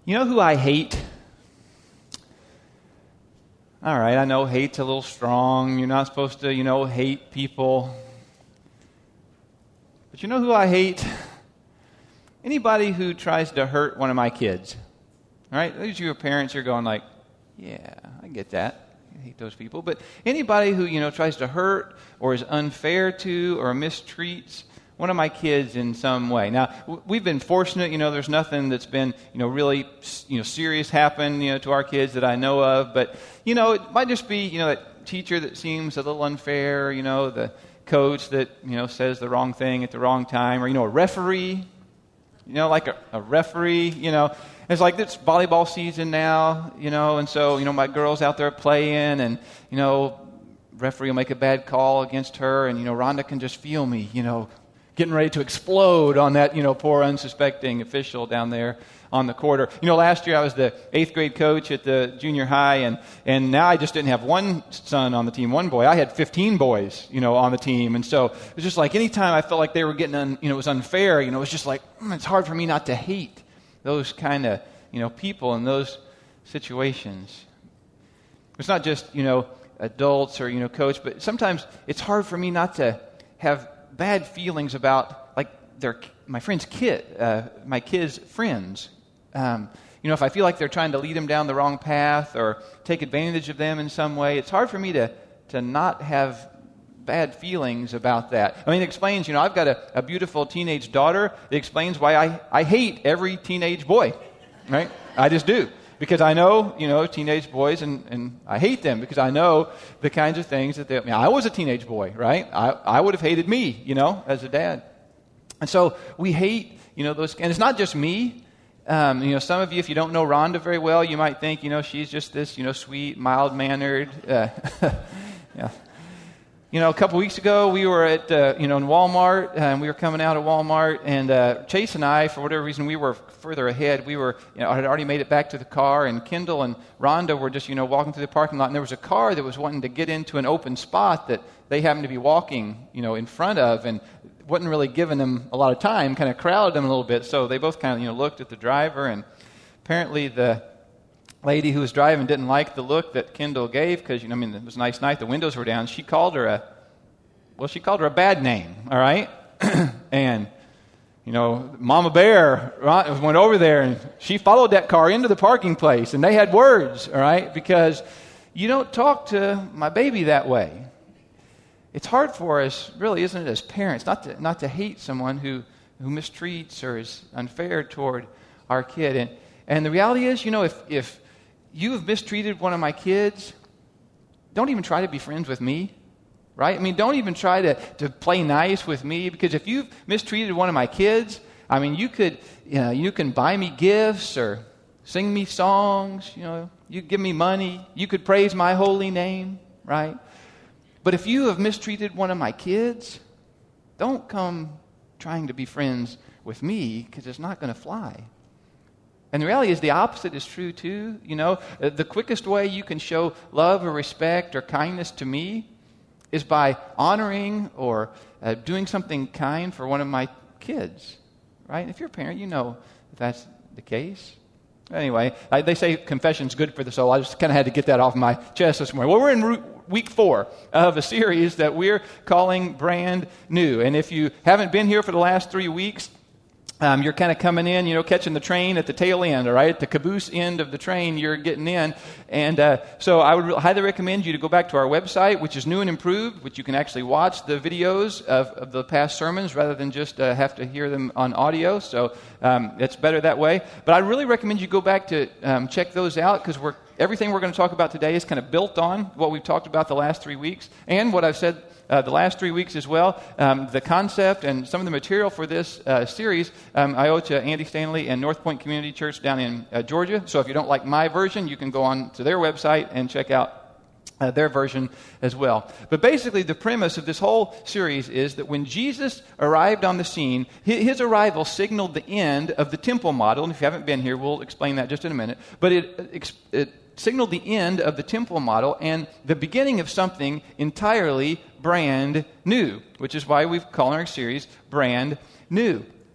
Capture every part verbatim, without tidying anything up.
You know who I hate? All right, I know hate's a little strong. You're not supposed to, you know, hate people. But you know who I hate? Anybody who tries to hurt one of my kids. All right, those of you parents are going like, yeah, I get that. I hate those people. But anybody who, you know, tries to hurt or is unfair to or mistreats one of my kids in some way. Now, we've been fortunate, you know, there's nothing that's been, you know, really, you know, serious happen, you know, to our kids that I know of. But, you know, it might just be, you know, that teacher that seems a little unfair, you know, the coach that, you know, says the wrong thing at the wrong time, or, you know, a referee, you know, like a, a referee, you know. It's like it's volleyball season now, you know, and so, you know, my girl's out there playing and, you know, referee will make a bad call against her and, you know, Rhonda can just feel me, you know, getting ready to explode on that, you know, poor unsuspecting official down there on the court. Or, you know, last year I was the eighth grade coach at the junior high, and, and now I just didn't have one son on the team, one boy. I had fifteen boys, you know, on the team. And so it was just like anytime I felt like they were getting, un, you know, it was unfair, you know, it was just like, mm, it's hard for me not to hate those kind of, you know, people in those situations. It's not just, you know, adults or, you know, coach, but sometimes it's hard for me not to have bad feelings about, like, their my friend's kid, uh, my kids' friends. Um, you know, if I feel like they're trying to lead them down the wrong path or take advantage of them in some way, it's hard for me to to not have bad feelings about that. I mean, it explains, you know, I've got a, a beautiful teenage daughter. It explains why I, I hate every teenage boy, right? I just do. Because I know, you know, teenage boys, and, and I hate them because I know the kinds of things that they... I mean, I was a teenage boy, right? I, I would have hated me, you know, as a dad. And so we hate, you know, those... And it's not just me. Um, you know, some of you, if you don't know Rhonda very well, you might think, you know, she's just this, you know, sweet, mild-mannered... Uh, yeah. You know, a couple weeks ago, we were at, uh, you know, in Walmart, and we were coming out of Walmart, and uh, Chase and I, for whatever reason, we were further ahead. We were, you know, had already made it back to the car, and Kendall and Rhonda were just, you know, walking through the parking lot, and there was a car that was wanting to get into an open spot that they happened to be walking, you know, in front of, and wasn't really giving them a lot of time, kind of crowded them a little bit, so they both kind of, you know, looked at the driver, and apparently the lady who was driving didn't like the look that Kendall gave because, you know, I mean, it was a nice night. The windows were down. She called her a, well, she called her a bad name, all right? And, you know, Mama Bear went over there, and she followed that car into the parking place, and they had words, all right? Because you don't talk to my baby that way. It's hard for us, really, isn't it, as parents, not to not to hate someone who, who mistreats or is unfair toward our kid. And and the reality is, you know, if if you have mistreated one of my kids, don't even try to be friends with me, right? I mean, don't even try to, to play nice with me, because if you've mistreated one of my kids, I mean, you could, you know, you can buy me gifts or sing me songs, you know, you give me money, you could praise my holy name, right? But if you have mistreated one of my kids, don't come trying to be friends with me, because it's not going to fly. And the reality is the opposite is true too. You know, the quickest way you can show love or respect or kindness to me is by honoring or uh, doing something kind for one of my kids, right? If you're a parent, you know if that's the case. Anyway, I, they say confession's good for the soul. I just kind of had to get that off my chest this morning. Well, we're in ro- week four of a series that we're calling Brand New. And if you haven't been here for the last three weeks, Um, you're kind of coming in, you know, catching the train at the tail end, all right? At the caboose end of the train, you're getting in. And uh, so I would re- highly recommend you to go back to our website, which is new and improved, which you can actually watch the videos of, of the past sermons rather than just uh, have to hear them on audio. So um, it's better that way. But I really recommend you go back to um, check those out, because we're everything we're going to talk about today is kind of built on what we've talked about the last three weeks and what I've said Uh, the last three weeks as well. Um, the concept and some of the material for this uh, series um, I owe to Andy Stanley and North Point Community Church down in uh, Georgia. So if you don't like my version, you can go on to their website and check out uh, their version as well. But basically the premise of this whole series is that when Jesus arrived on the scene, his, his arrival signaled the end of the temple model. And if you haven't been here, we'll explain that just in a minute. But it, it, it signaled the end of the temple model and the beginning of something entirely brand new, which is why we've called our series Brand New.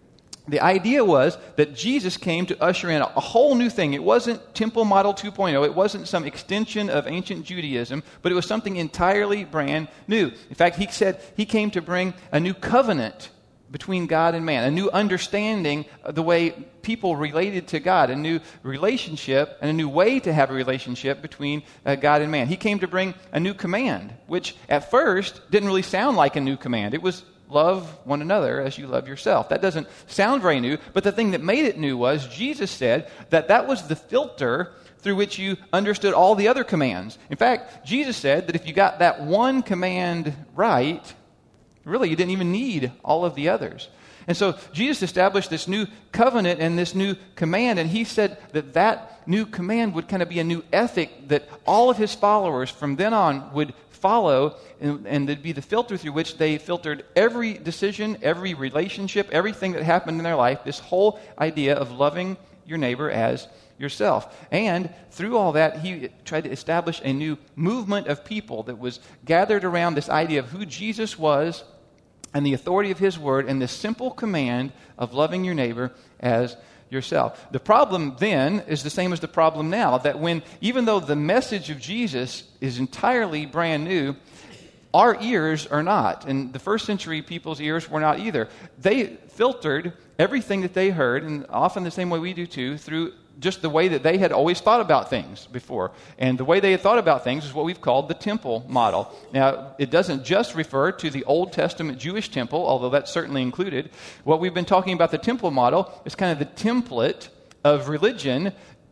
The idea was that Jesus came to usher in a whole new thing. It wasn't Temple Model two point oh. It wasn't some extension of ancient Judaism, but it was something entirely brand new. In fact, he said he came to bring a new covenant between God and man, a new understanding of the way people related to God, a new relationship and a new way to have a relationship between uh, God and man. He came to bring a new command, which at first didn't really sound like a new command. It was love one another as you love yourself. That doesn't sound very new, but the thing that made it new was Jesus said that that was the filter through which you understood all the other commands. In fact, Jesus said that if you got that one command right, really you didn't even need all of the others. And so Jesus established this new covenant and this new command, and he said that that new command would kind of be a new ethic that all of his followers from then on would follow, and, and it'd be the filter through which they filtered every decision, every relationship, everything that happened in their life, this whole idea of loving your neighbor as yourself. And through all that, he tried to establish a new movement of people that was gathered around this idea of who Jesus was and the authority of his word and this simple command of loving your neighbor as yourself. The problem then is the same as the problem now, that when, even though the message of Jesus is entirely brand new, our ears are not. And the first century people's ears were not either. They filtered everything that they heard, and often the same way we do too, through just the way that they had always thought about things before. And the way they had thought about things is what we've called the temple model. Now, it doesn't just refer to the Old Testament Jewish temple, although that's certainly included. What we've been talking about, the temple model, is kind of the template of religion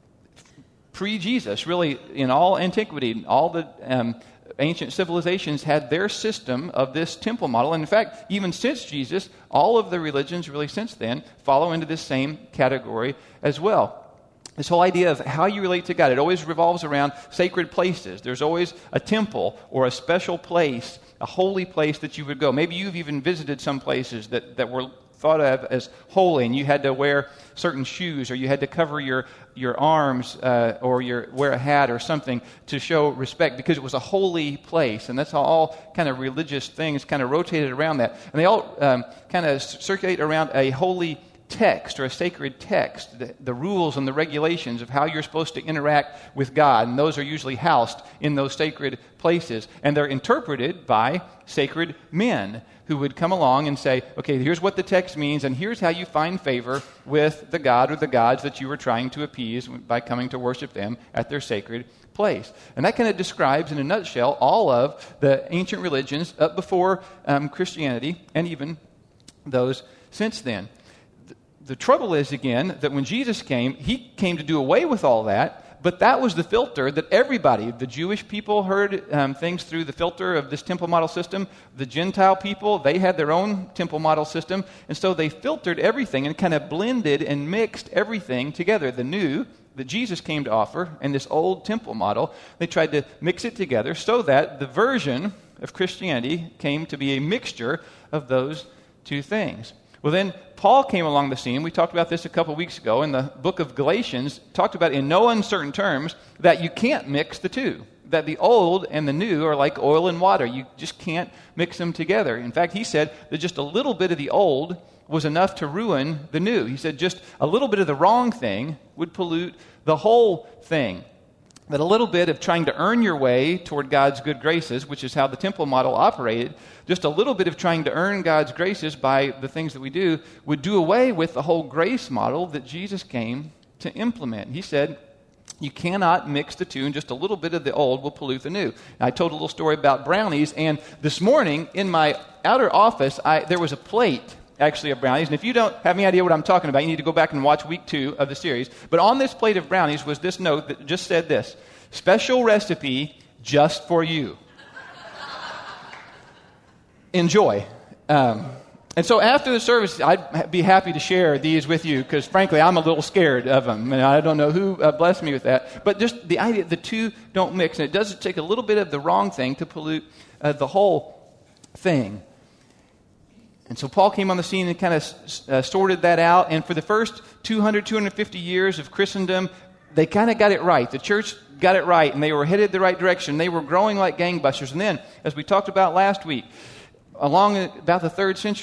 pre-Jesus. Really, in all antiquity, all the um, ancient civilizations had their system of this temple model. And in fact, even since Jesus, all of the religions really since then follow into this same category as well. This whole idea of how you relate to God, it always revolves around sacred places. There's always a temple or a special place, a holy place that you would go. Maybe you've even visited some places that, that were thought of as holy, and you had to wear certain shoes, or you had to cover your, your arms, uh, or your, wear a hat or something to show respect because it was a holy place. And that's how all kind of religious things kind of rotated around that. And they all um, kind of circulate around a holy text or a sacred text, the, the rules and the regulations of how you're supposed to interact with God, and those are usually housed in those sacred places, and they're interpreted by sacred men who would come along and say, okay, here's what the text means, and here's how you find favor with the God or the gods that you were trying to appease by coming to worship them at their sacred place. And that kind of describes, in a nutshell, all of the ancient religions up before um, Christianity, and even those since then. The trouble is, again, that when Jesus came, he came to do away with all that, but that was the filter that everybody, the Jewish people heard um, things through the filter of this temple model system. The Gentile people, they had their own temple model system, and so they filtered everything and kind of blended and mixed everything together. The new that Jesus came to offer and this old temple model, they tried to mix it together so that the version of Christianity came to be a mixture of those two things. Well, then Paul came along the scene. We talked about this a couple weeks ago in the book of Galatians, talked about in no uncertain terms that you can't mix the two, that the old and the new are like oil and water. You just can't mix them together. In fact, he said that just a little bit of the old was enough to ruin the new. He said just a little bit of the wrong thing would pollute the whole thing. That a little bit of trying to earn your way toward God's good graces, which is how the temple model operated, just a little bit of trying to earn God's graces by the things that we do, would do away with the whole grace model that Jesus came to implement. He said, you cannot mix the two, and just a little bit of the old will pollute the new. I told a little story about brownies, and this morning in my outer office, I, there was a plate actually of brownies. And if you don't have any idea what I'm talking about, you need to go back and watch week two of the series. But on this plate of brownies was this note that just said this: special recipe just for you. Enjoy. Um, and so after the service, I'd be happy to share these with you because, frankly, I'm a little scared of them. And I don't know who uh, blessed me with that. But just the idea, the two don't mix. And it does take a little bit of the wrong thing to pollute uh, the whole thing. And so Paul came on the scene and kind of uh, sorted that out. And for the first two hundred, two hundred fifty years of Christendom, they kind of got it right. The church got it right, and they were headed the right direction. They were growing like gangbusters. And then, as we talked about last week, along about the third century,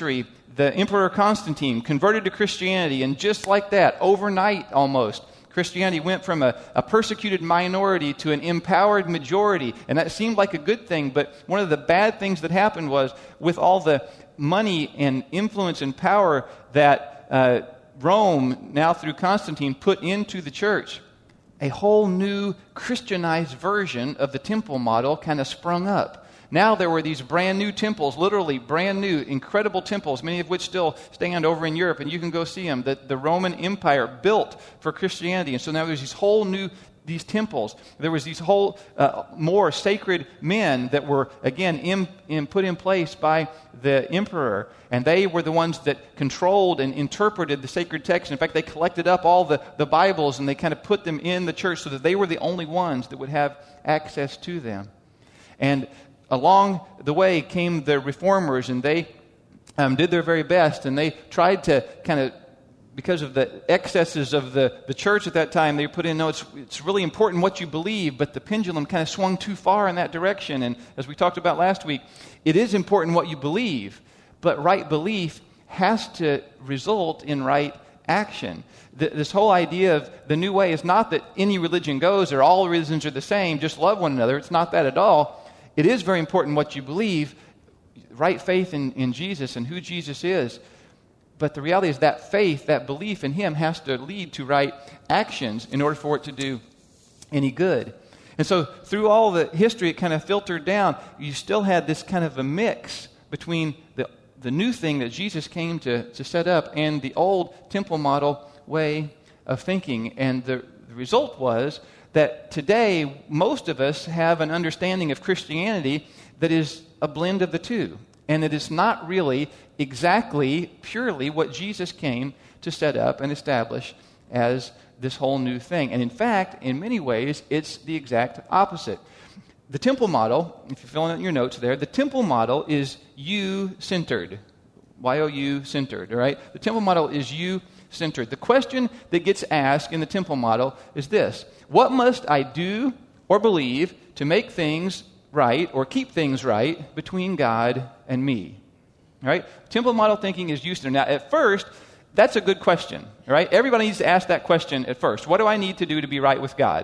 the Emperor Constantine converted to Christianity, and just like that, overnight almost, Christianity went from a, a persecuted minority to an empowered majority, and that seemed like a good thing, but one of the bad things that happened was, with all the money and influence and power that uh, Rome, now through Constantine, put into the church, a whole new Christianized version of the temple model kind of sprung up. Now there were these brand new temples, literally brand new, incredible temples, many of which still stand over in Europe, and you can go see them, that the Roman Empire built for Christianity. And so now there's these whole new, these temples. There was these whole uh, more sacred men that were, again, in, in, put in place by the emperor. And they were the ones that controlled and interpreted the sacred text. In fact, they collected up all the, the Bibles and they kind of put them in the church so that they were the only ones that would have access to them. And along the way came the reformers, and they um, did their very best, and they tried to kind of, because of the excesses of the, the church at that time, they put in, no, it's, it's really important what you believe, but the pendulum kind of swung too far in that direction. And as we talked about last week, it is important what you believe, but right belief has to result in right action. The, this whole idea of the new way is not that any religion goes or all religions are the same, just love one another. It's not that at all. It is very important what you believe, right faith in, in Jesus and who Jesus is. But the reality is that faith, that belief in Him has to lead to right actions in order for it to do any good. And so through all the history, it kind of filtered down. You still had this kind of a mix between the, the new thing that Jesus came to, to set up and the old temple model way of thinking. And the, the result was that today, most of us have an understanding of Christianity that is a blend of the two. And it is not really exactly, purely what Jesus came to set up and establish as this whole new thing. And in fact, in many ways, it's the exact opposite. The temple model, if you're filling out your notes there, the temple model is you-centered. Y O U centered, all right? The temple model is you-centered. The question that gets asked in the temple model is this: what must I do or believe to make things right or keep things right between God and me? All right? Temple model thinking is you-centered. Now, at first, that's a good question, all right? Everybody needs to ask that question at first. What do I need to do to be right with God?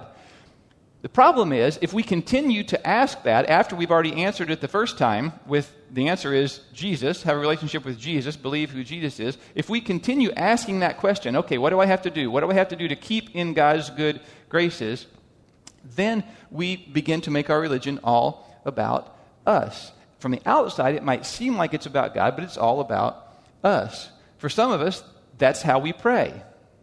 The problem is, if we continue to ask that after we've already answered it the first time with the answer is Jesus, have a relationship with Jesus, believe who Jesus is, if we continue asking that question, okay, what do I have to do? What do I have to do to keep in God's good graces? Then we begin to make our religion all about us. From the outside, it might seem like it's about God, but it's all about us. For some of us, that's how we pray.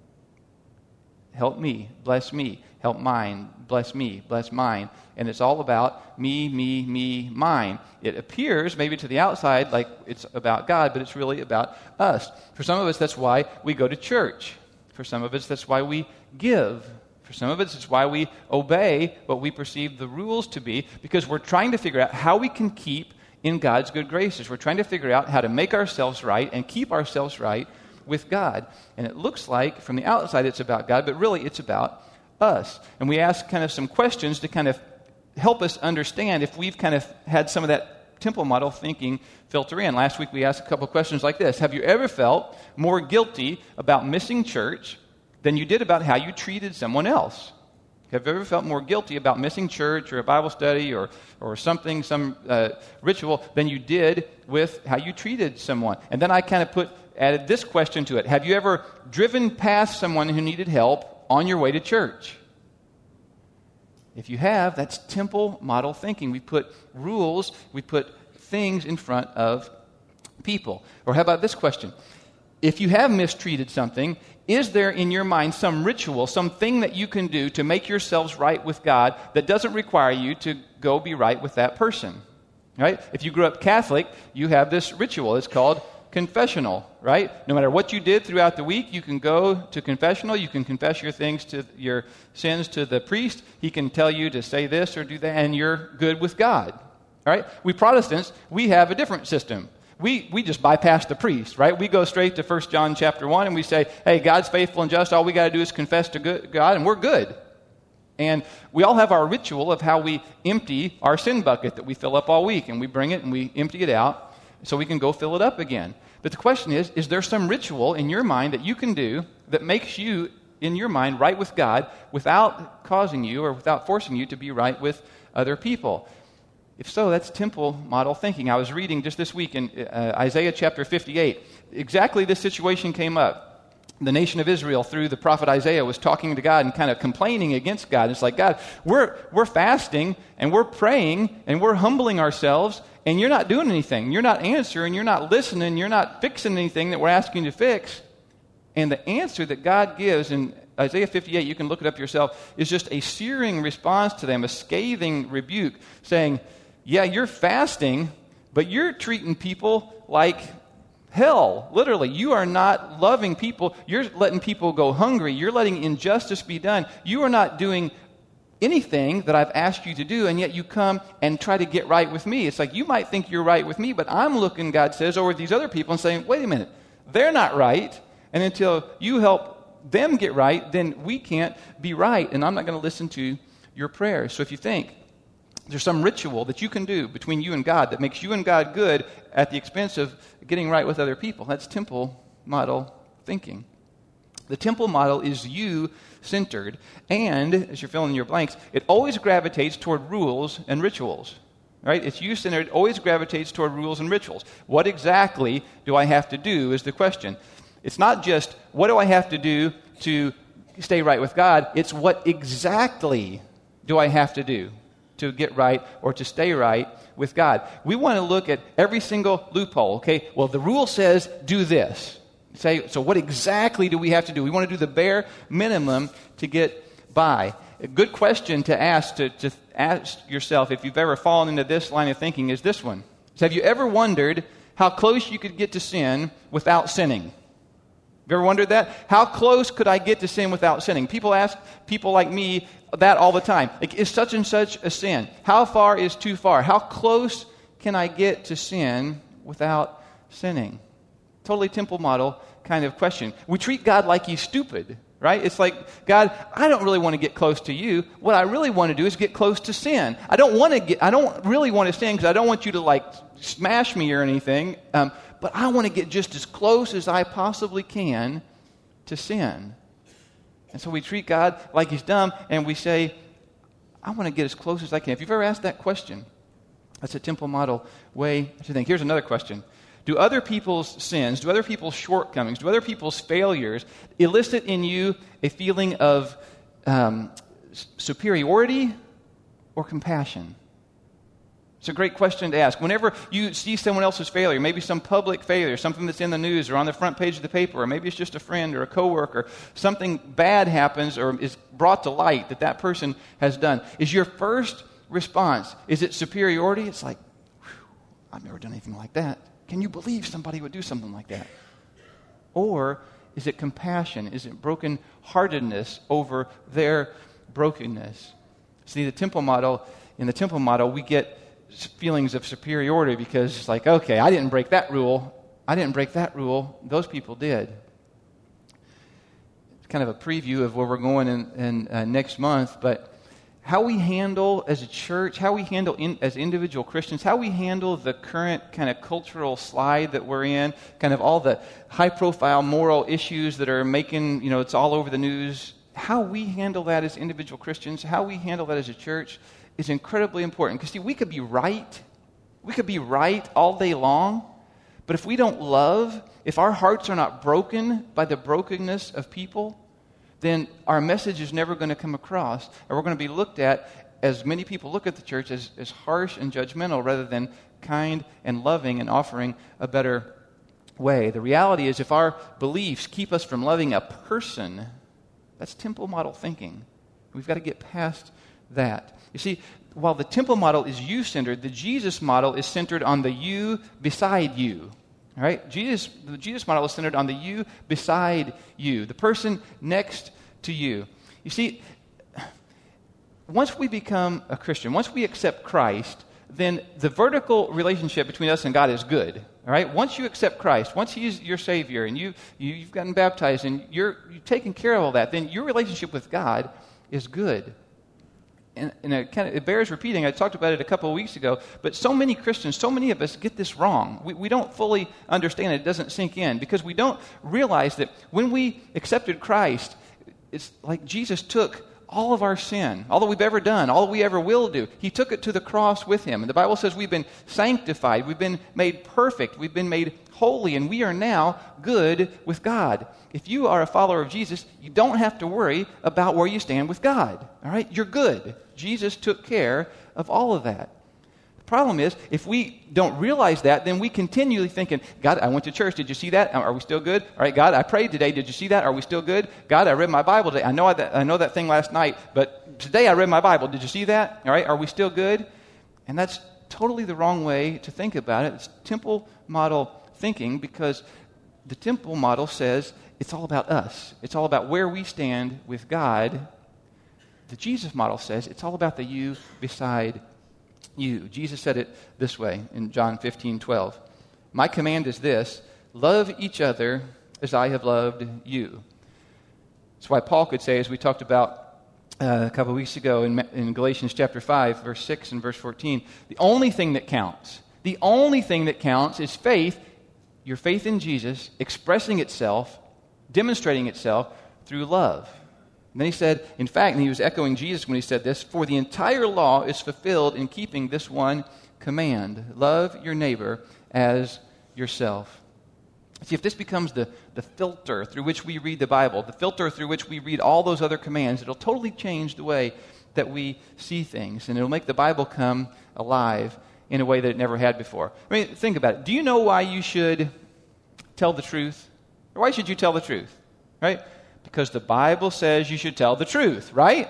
Help me, bless me, help mine, bless me, bless mine. And it's all about me, me, me, mine. It appears maybe to the outside like it's about God, but it's really about us. For some of us, that's why we go to church. For some of us, that's why we give. For some of us, it's why we obey what we perceive the rules to be, because we're trying to figure out how we can keep in God's good graces. We're trying to figure out how to make ourselves right and keep ourselves right with God. And it looks like from the outside it's about God, but really it's about us. And we ask kind of some questions to kind of help us understand if we've kind of had some of that temple model thinking filter in. Last week we asked a couple of questions like this. Have you ever felt more guilty about missing church than you did about how you treated someone else? Have you ever felt more guilty about missing church or a Bible study or, or something, some uh, ritual, than you did with how you treated someone? And then I kind of put added this question to it. Have you ever driven past someone who needed help on your way to church? If you have, that's temple model thinking. We put rules, we put things in front of people. Or how about this question? If you have mistreated something, is there in your mind some ritual, something that you can do to make yourselves right with God that doesn't require you to go be right with that person? Right? If you grew up Catholic, you have this ritual. It's called confessional, right? No matter what you did throughout the week, you can go to confessional. You can confess your things to your sins to the priest. He can tell you to say this or do that, and you're good with God. All right? We Protestants, we have a different system. We we just bypass the priest, right? We go straight to First John chapter one and we say, hey, God's faithful and just. All we got to do is confess to good, God, and we're good. And we all have our ritual of how we empty our sin bucket that we fill up all week, and we bring it and we empty it out so we can go fill it up again. But the question is, is there some ritual in your mind that you can do that makes you, in your mind, right with God without causing you or without forcing you to be right with other people? If so, that's temple model thinking. I was reading just this week in uh, Isaiah chapter fifty-eight. Exactly this situation came up. The nation of Israel, through the prophet Isaiah, was talking to God and kind of complaining against God. It's like, God, we're we're fasting and we're praying and we're humbling ourselves, and you're not doing anything. You're not answering. You're not listening. You're not fixing anything that we're asking you to fix. And the answer that God gives in Isaiah fifty-eight, you can look it up yourself, is just a searing response to them, a scathing rebuke, saying, yeah, you're fasting, but you're treating people like hell, literally. You are not loving people. You're letting people go hungry. You're letting injustice be done. You are not doing anything that I've asked you to do, and yet you come and try to get right with me. It's like you might think you're right with me, but I'm looking, God says, over these other people and saying, wait a minute, they're not right, and until you help them get right, then we can't be right, and I'm not going to listen to your prayers. So if you think there's some ritual that you can do between you and God that makes you and God good at the expense of getting right with other people, that's temple model thinking. The temple model is you-centered, and, as you're filling in your blanks, it always gravitates toward rules and rituals. Right? It's you-centered, always gravitates toward rules and rituals. What exactly do I have to do is the question. It's not just, what do I have to do to stay right with God? It's what exactly do I have to do to get right or to stay right with God. We want to look at every single loophole, okay? Well, the rule says do this. Say, so what exactly do we have to do? We want to do the bare minimum to get by. A good question to ask, to, to ask yourself if you've ever fallen into this line of thinking is this one. So have you ever wondered how close you could get to sin without sinning? Have you ever wondered that? How close could I get to sin without sinning? People ask people like me that all the time. Like, is such and such a sin? How far is too far? How close can I get to sin without sinning? Totally temple model kind of question. We treat God like he's stupid, right? It's like, God, I don't really want to get close to you. What I really want to do is get close to sin. I don't want to get, I don't really want to sin because I don't want you to like smash me or anything. Um, but I want to get just as close as I possibly can to sin. And so we treat God like he's dumb, and we say, I want to get as close as I can. If you've ever asked that question, that's a temple model way to think. Here's another question. Do other people's sins, do other people's shortcomings, do other people's failures elicit in you a feeling of um, superiority or compassion? It's a great question to ask. Whenever you see someone else's failure, maybe some public failure, something that's in the news or on the front page of the paper, or maybe it's just a friend or a coworker, something bad happens or is brought to light that that person has done, is your first response, is it superiority? It's like, I've never done anything like that. Can you believe somebody would do something like that? Or is it compassion? Is it brokenheartedness over their brokenness? See, the temple model, in the temple model, we get feelings of superiority because it's like, okay, I didn't break that rule. I didn't break that rule. Those people did. It's kind of a preview of where we're going in, in uh, next month, but how we handle as a church, how we handle in, as individual Christians, how we handle the current kind of cultural slide that we're in, kind of all the high-profile moral issues that are making, you know, it's all over the news. How we handle that as individual Christians, how we handle that as a church is incredibly important. Because, see, we could be right. We could be right all day long. But if we don't love, if our hearts are not broken by the brokenness of people, then our message is never going to come across. And we're going to be looked at, as many people look at the church, as, as harsh and judgmental rather than kind and loving and offering a better way. The reality is, if our beliefs keep us from loving a person, that's temple model thinking. We've got to get past that. You see, while the temple model is you-centered, the Jesus model is centered on the you beside you. All right? Jesus, the Jesus model is centered on the you beside you, the person next to you. You see, once we become a Christian, once we accept Christ, then the vertical relationship between us and God is good. All right? Once you accept Christ, once He's your Savior, and you, you, you've gotten baptized, and you're, you've taken care of all that, then your relationship with God is good. and, and it, kind of, it bears repeating. I talked about it a couple of weeks ago, but so many Christians, so many of us get this wrong. We, we don't fully understand it. It doesn't sink in because we don't realize that when we accepted Christ, it's like Jesus took all of our sin, all that we've ever done, all that we ever will do. He took it to the cross with him. And the Bible says we've been sanctified, we've been made perfect, we've been made holy, and we are now good with God. If you are a follower of Jesus, you don't have to worry about where you stand with God. All right? You're good. Jesus took care of all of that. The problem is, if we don't realize that, then we continually thinking, God, I went to church. Did you see that? Are we still good? All right, God, I prayed today. Did you see that? Are we still good? God, I read my Bible today. I know I, I know that thing last night, but today I read my Bible. Did you see that? All right, are we still good? And that's totally the wrong way to think about it. It's temple model thinking, because the temple model says it's all about us. It's all about where we stand with God. The Jesus model says it's all about the you beside you. Jesus said it this way in John fifteen twelve. My command is this: love each other as I have loved you. That's why Paul could say, as we talked about uh, a couple of weeks ago in, in Galatians chapter five, verse six and verse fourteen, the only thing that counts, the only thing that counts is faith, your faith in Jesus, expressing itself, demonstrating itself through love. And then he said, in fact, and he was echoing Jesus when he said this, for the entire law is fulfilled in keeping this one command: love your neighbor as yourself. See, if this becomes the, the filter through which we read the Bible, the filter through which we read all those other commands, it'll totally change the way that we see things, and it'll make the Bible come alive in a way that it never had before. I mean, think about it. Do you know why you should tell the truth? Or why should you tell the truth? Right? Because the Bible says you should tell the truth, right?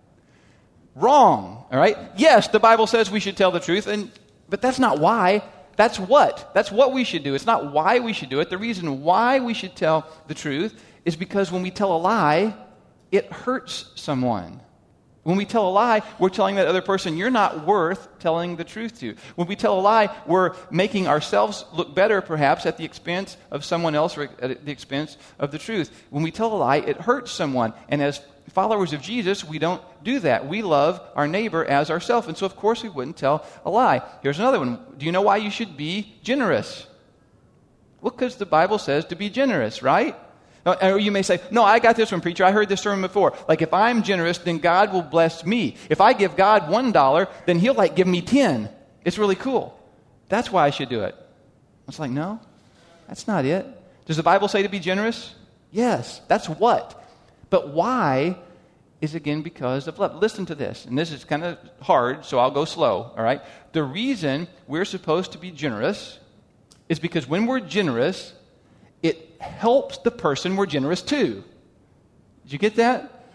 Wrong, all right? Yes, the Bible says we should tell the truth, and but that's not why. That's what. That's what we should do. It's not why we should do it. The reason why we should tell the truth is because when we tell a lie, it hurts someone. When we tell a lie, we're telling that other person, you're not worth telling the truth to. When we tell a lie, we're making ourselves look better, perhaps, at the expense of someone else or at the expense of the truth. When we tell a lie, it hurts someone. And as followers of Jesus, we don't do that. We love our neighbor as ourselves. And so, of course, we wouldn't tell a lie. Here's another one. Do you know why you should be generous? Well, because the Bible says to be generous, right? Or you may say, no, I got this one, preacher. I heard this sermon before. Like, if I'm generous, then God will bless me. If I give God one dollar, then he'll, like, give me ten. It's really cool. That's why I should do it. It's like, no, that's not it. Does the Bible say to be generous? Yes. That's what. But why is, again, because of love. Listen to this. And this is kind of hard, so I'll go slow, all right? The reason we're supposed to be generous is because when we're generous, it helps the person we're generous to. Did you get that?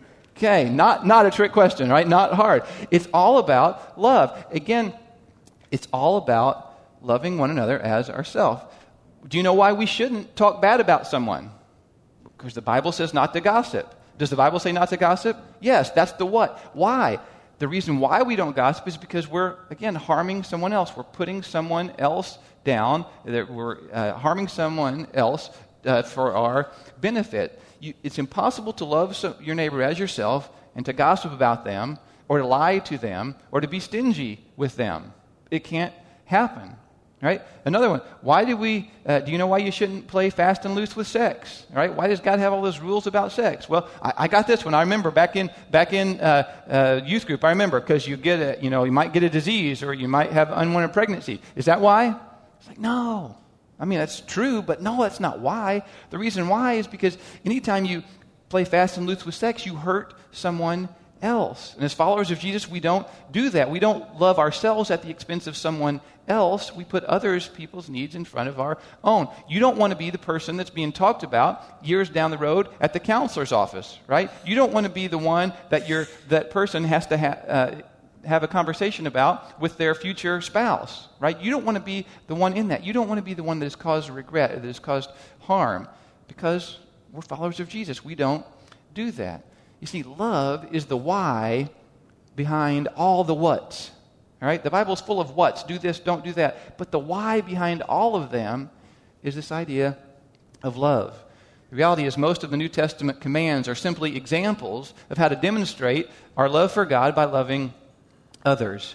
Okay, not, not a trick question, right? Not hard. It's all about love. Again, it's all about loving one another as ourselves. Do you know why we shouldn't talk bad about someone? Because the Bible says not to gossip. Does the Bible say not to gossip? Yes, that's the what. Why? The reason why we don't gossip is because we're, again, harming someone else. We're putting someone else down. We're uh, harming someone else uh, for our benefit. You, it's impossible to love so, your neighbor as yourself and to gossip about them or to lie to them or to be stingy with them. It can't happen. Right? Another one. Why do we, uh, do you know why you shouldn't play fast and loose with sex? Right? Why does God have all those rules about sex? Well, I, I got this one. I remember back in back in uh, uh, youth group, I remember, because you get a, you know, you might get a disease or you might have unwanted pregnancy. Is that why? It's like, no. I mean, that's true, but no, that's not why. The reason why is because anytime you play fast and loose with sex, you hurt someone else. And as followers of Jesus, we don't do that. We don't love ourselves at the expense of someone else. We put others, people's needs in front of our own. You don't want to be the person that's being talked about years down the road at the counselor's office, right? You don't want to be the one that you're, that person has to ha- uh, have a conversation about with their future spouse, right? You don't want to be the one in that. You don't want to be the one that has caused regret, that has caused harm, because we're followers of Jesus. We don't do that. You see, love is the why behind all the whats. All right? The Bible's full of whats. Do this, don't do that. But the why behind all of them is this idea of love. The reality is most of the New Testament commands are simply examples of how to demonstrate our love for God by loving others.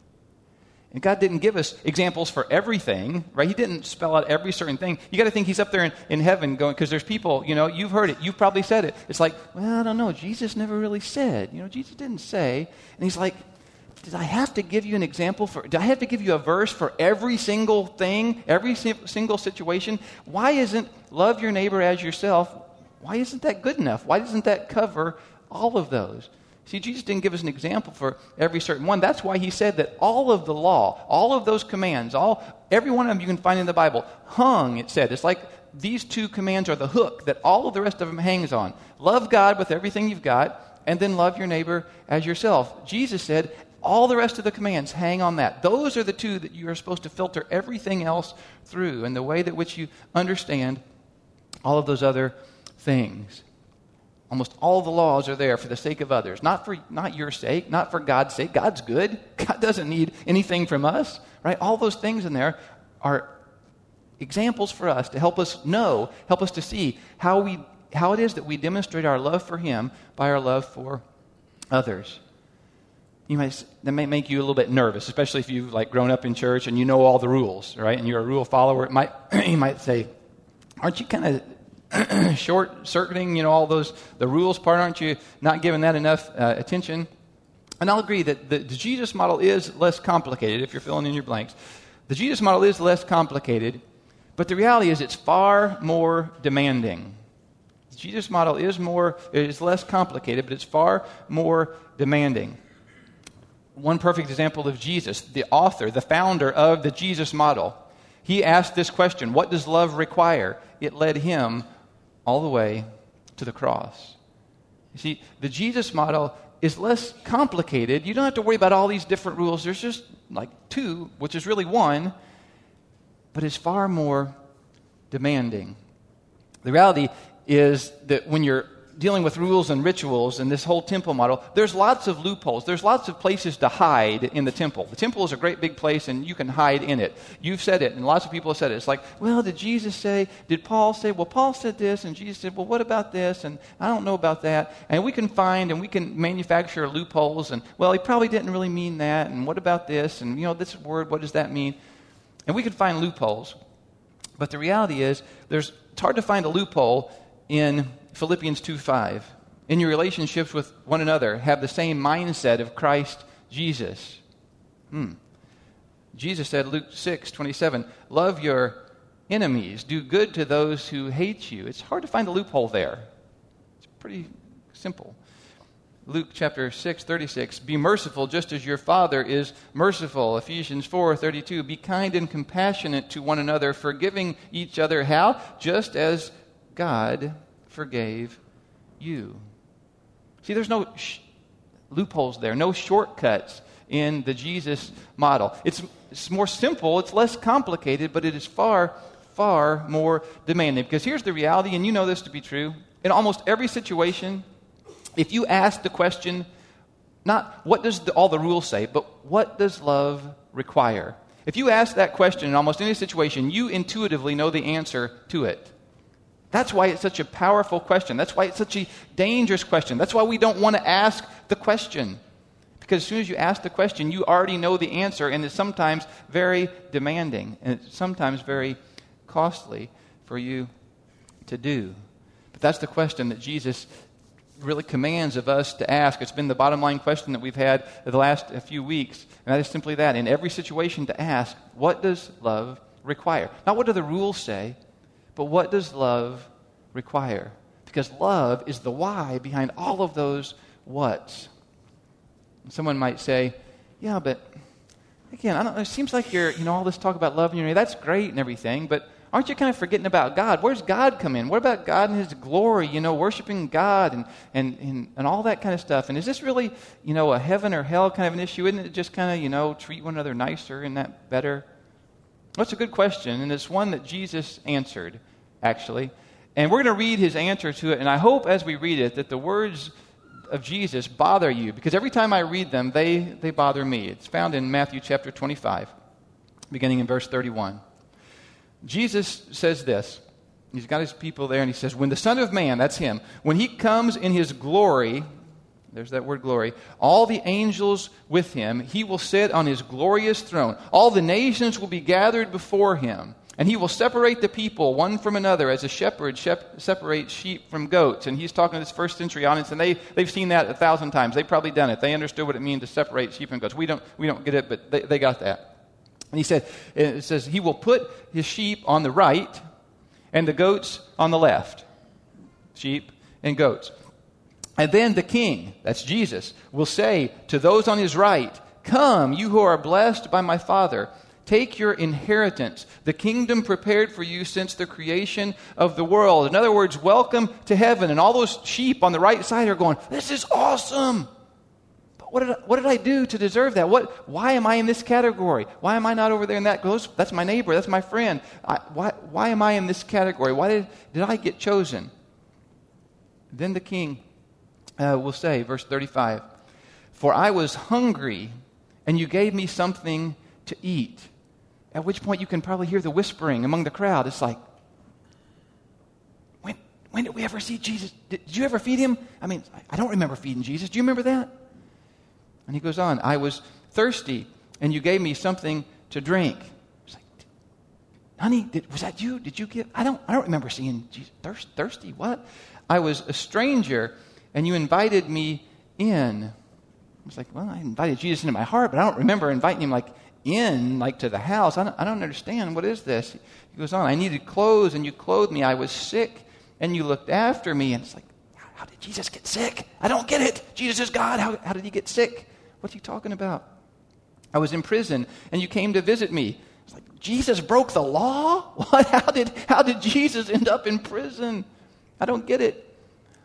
And God didn't give us examples for everything, right? He didn't spell out every certain thing. You got to think he's up there in, in heaven going, because there's people, you know, you've heard it. You've probably said it. It's like, well, I don't know. Jesus never really said. You know, Jesus didn't say. And he's like, did I have to give you an example for, did I have to give you a verse for every single thing, every si- single situation? Why isn't love your neighbor as yourself, why isn't that good enough? Why doesn't that cover all of those? See, Jesus didn't give us an example for every certain one. That's why he said that all of the law, all of those commands, all every one of them you can find in the Bible, hung, it said. It's like these two commands are the hook that all of the rest of them hangs on. Love God with everything you've got, and then love your neighbor as yourself. Jesus said all the rest of the commands hang on that. Those are the two that you are supposed to filter everything else through, and the way that which you understand all of those other things. Almost all the laws are there for the sake of others, not for not your sake, not for God's sake. God's good. God doesn't need anything from us, right? All those things in there are examples for us to help us know, help us to see how we how it is that we demonstrate our love for Him by our love for others. You might that may make you a little bit nervous, especially if you've like grown up in church and you know all the rules, right? And you're a rule follower. It might you might say, aren't you kind of short-circuiting, you know, all those, the rules part, aren't you not giving that enough uh, attention? And I'll agree that the, the Jesus model is less complicated, if you're filling in your blanks. The Jesus model is less complicated, but the reality is it's far more demanding. The Jesus model is more, it is less complicated, but it's far more demanding. One perfect example of Jesus, the author, the founder of the Jesus model, he asked this question, what does love require? It led him all the way to the cross. You see, the Jesus model is less complicated. You don't have to worry about all these different rules. There's just like two, which is really one, but it's far more demanding. The reality is that when you're dealing with rules and rituals and this whole temple model, there's lots of loopholes. There's lots of places to hide in the temple. The temple is a great big place and you can hide in it. You've said it and lots of people have said it. It's like, well, did Jesus say, did Paul say, well, Paul said this and Jesus said, well, what about this? And I don't know about that. And we can find and we can manufacture loopholes and, well, he probably didn't really mean that. And what about this? And, you know, this word, what does that mean? And we can find loopholes. But the reality is, there's it's hard to find a loophole in Philippians two five. In your relationships with one another, have the same mindset of Christ Jesus. Hmm. Jesus said, Luke six twenty-seven, love your enemies, do good to those who hate you. It's hard to find a loophole there. It's pretty simple. Luke chapter six thirty-six, be merciful just as your Father is merciful. Ephesians four thirty-two, be kind and compassionate to one another, forgiving each other. How? Just as God forgave you. See, there's no sh- loopholes there, no shortcuts in the Jesus model. It's, it's more simple, it's less complicated, but it is far, far more demanding. Because here's the reality, and you know this to be true. In almost every situation, if you ask the question, not what does the, all the rules say, but what does love require? If you ask that question in almost any situation, you intuitively know the answer to it. That's why it's such a powerful question. That's why it's such a dangerous question. That's why we don't want to ask the question. Because as soon as you ask the question, you already know the answer, and it's sometimes very demanding, and it's sometimes very costly for you to do. But that's the question that Jesus really commands of us to ask. It's been the bottom line question that we've had the last few weeks, and that is simply that. In every situation to ask, what does love require? Not what do the rules say, but what does love require? Because love is the why behind all of those whats. Someone might say, yeah, but again, I don't know, it seems like you're, you know, all this talk about love and unity, that's great and everything, but aren't you kind of forgetting about God? Where's God come in? What about God and His glory, you know, worshiping God and, and, and, and all that kind of stuff? And is this really, you know, a heaven or hell kind of an issue? Isn't it just kind of, you know, treat one another nicer and that better? That's a good question, and it's one that Jesus answered, actually. And we're going to read His answer to it, and I hope as we read it that the words of Jesus bother you, because every time I read them, they, they bother me. It's found in Matthew chapter twenty-five, beginning in verse thirty-one. Jesus says this, he's got his people there, and he says, when the Son of Man, that's him, when he comes in his glory, there's that word glory, all the angels with him, he will sit on his glorious throne. All the nations will be gathered before him. And he will separate the people one from another as a shepherd shep- separates sheep from goats. And he's talking to this first century audience, and they, they've seen that a thousand times. They've probably done it. They understood what it means to separate sheep and goats. We don't, we don't get it, but they, they got that. And he said, it says, he will put his sheep on the right and the goats on the left. Sheep and goats. And then the king, that's Jesus, will say to those on his right, come, you who are blessed by my Father. Take your inheritance, the kingdom prepared for you since the creation of the world. In other words, welcome to heaven. And all those sheep on the right side are going, this is awesome. But what did I, what did I do to deserve that? What? Why am I in this category? Why am I not over there in that? That's my neighbor. That's my friend. I, why, why am I in this category? Why did, did I get chosen? Then the king uh, will say, verse thirty-five, for I was hungry, and you gave me something to eat. At which point you can probably hear the whispering among the crowd. It's like, when when did we ever see Jesus? Did, did you ever feed him? I mean, I don't remember feeding Jesus. Do you remember that? And he goes on, I was thirsty, and you gave me something to drink. It's like, honey, did, was that you? Did you give? I don't I don't remember seeing Jesus. Thirst, thirsty, what? I was a stranger, and you invited me in. I was like, well, I invited Jesus into my heart, but I don't remember inviting him like in, like to the house. I don't, I don't understand. What is this? He goes on, I needed clothes and you clothed me. I was sick and you looked after me. And it's like, how did Jesus get sick? I don't get it. Jesus is God. How, how did he get sick? What's he talking about? I was in prison and you came to visit me. It's like, Jesus broke the law? What? How did, how did Jesus end up in prison? I don't get it.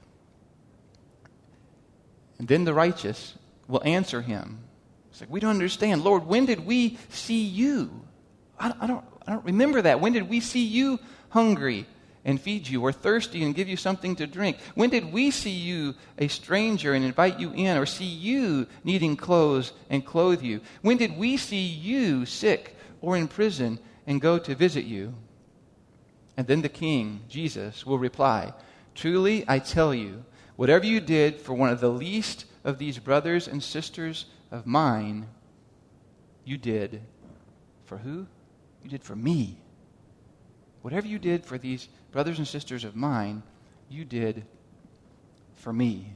And then the righteous will answer him. It's like, we don't understand. Lord, when did we see you? I, I don't I don't remember that. When did we see you hungry and feed you, or thirsty and give you something to drink? When did we see you a stranger and invite you in, or see you needing clothes and clothe you? When did we see you sick or in prison and go to visit you? And then the king, Jesus, will reply, truly I tell you, whatever you did for one of the least of these brothers and sisters of mine, you did for who? You did for me. Whatever you did for these brothers and sisters of mine, you did for me.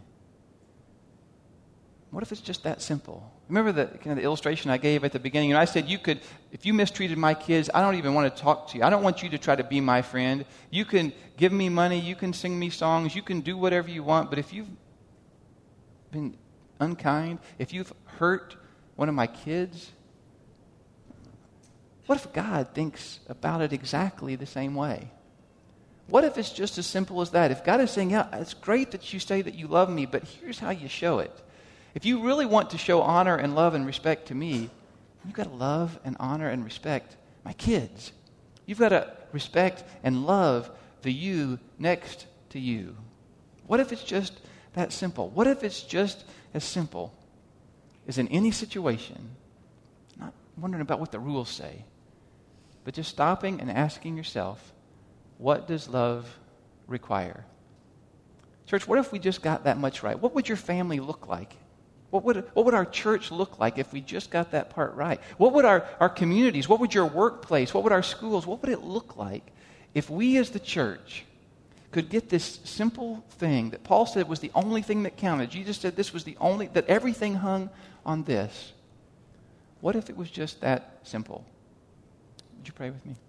What if it's just that simple? Remember the kind of the illustration I gave at the beginning? And I said, you could, if you mistreated my kids, I don't even want to talk to you. I don't want you to try to be my friend. You can give me money, you can sing me songs, you can do whatever you want, but if you've been unkind, if you've hurt one of my kids, what if God thinks about it exactly the same way? What if it's just as simple as that? If God is saying, yeah, it's great that you say that you love me, but here's how you show it. If you really want to show honor and love and respect to me, you've got to love and honor and respect my kids. You've got to respect and love the you next to you. What if it's just that simple? What if it's just as simple as in any situation, not wondering about what the rules say, but just stopping and asking yourself, what does love require? Church, what if we just got that much right? What would your family look like? What would, what would our church look like if we just got that part right? What would our, our communities, what would your workplace, what would our schools, what would it look like if we as the church could get this simple thing that Paul said was the only thing that counted? Jesus said this was the only, that everything hung on this. What if it was just that simple? Would you pray with me?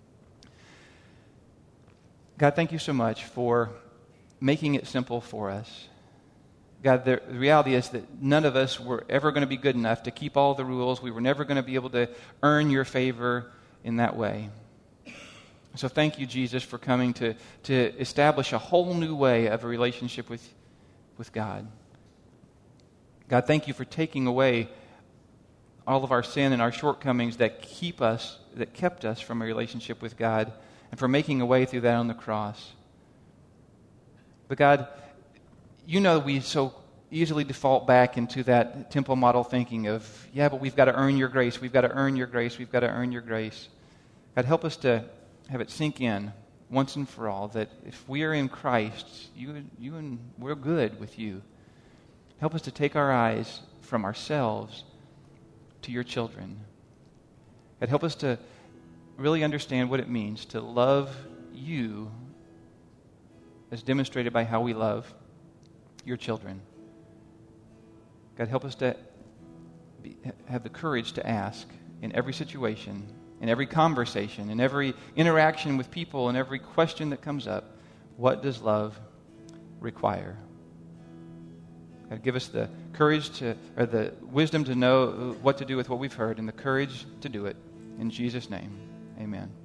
God, thank you so much for making it simple for us. God, the reality is that none of us were ever going to be good enough to keep all the rules. We were never going to be able to earn your favor in that way. So thank you, Jesus, for coming to, to establish a whole new way of a relationship with, with God. God, thank you for taking away all of our sin and our shortcomings that keep us, that kept us from a relationship with God, and for making a way through that on the cross. But God, you know we so easily default back into that temple model thinking of, yeah, but we've got to earn your grace, we've got to earn your grace, we've got to earn your grace. God, help us to have it sink in once and for all, that if we are in Christ, you, you and we're good with you. Help us to take our eyes from ourselves to your children. God, help us to really understand what it means to love you as demonstrated by how we love your children. God, help us to be, have the courage to ask in every situation, in every conversation, in every interaction with people, in every question that comes up, what does love require? God, give us the courage to, or the wisdom to know what to do with what we've heard, and the courage to do it. In Jesus' name, amen.